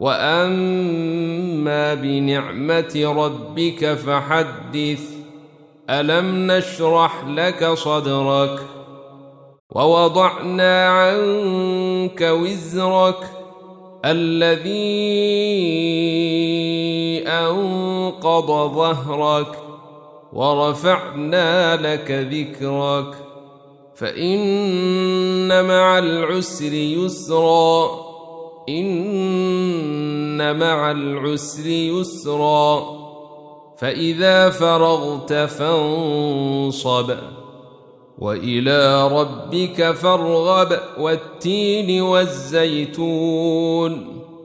وأما بنعمة ربك فحدث. ألم نشرح لك صدرك ووضعنا عنك وزرك الذي أنقض ظهرك ورفعنا لك ذكرك فإن مع العسر يسرا إن مع العسر يسرا فإذا فرغت فانصب وإلى ربك فارغب والتين والزيتون